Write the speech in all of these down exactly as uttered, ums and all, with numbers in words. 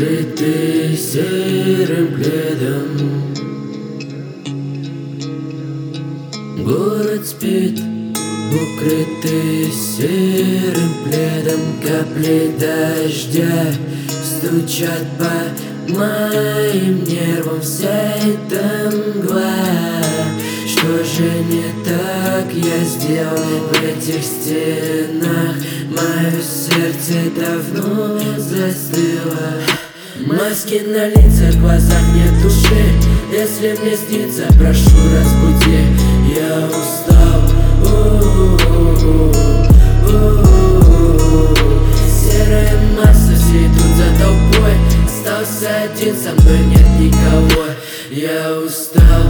укрытый серым пледом. Город спит, укрытый серым пледом. Капли дождя стучат по моим нервам. Вся эта мгла, что же не так я сделал в этих стенах? Мое сердце давно застыло. Маски на лицах, в глазах нет души. Если мне снится, прошу, разбуди. Я устал. У-у-у-у-у. Серая масса, все идут за толпой. Остался один, со мной нет никого. Я устал.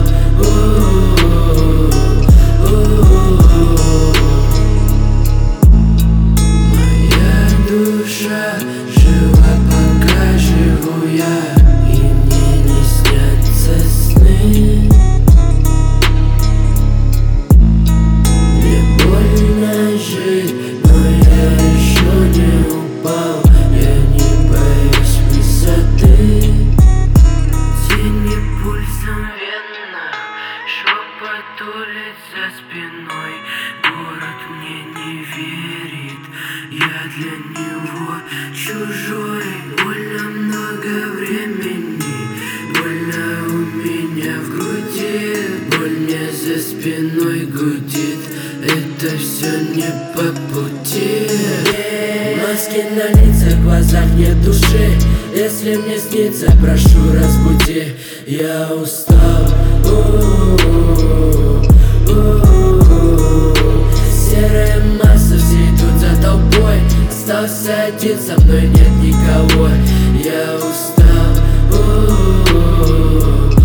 Моя душа жила, пока живу я, и мне не снятся сны. Мне больно жить, но я еще не упал. Я не боюсь высоты. Тени пульсом в венах, шепот улиц за спиной. Город мне не верит, я для него чужой. Больно много времени, больно у меня в груди. Боль мне за спиной гудит, это все не по пути. Маски на лицах, в глазах нет души. Если мне снится, прошу, разбуди. Я устал. У-у-у-у-у. Серая масса, все идут за толпой. Остался один, со мной нет никого. Я устал. У-у-у-у-у.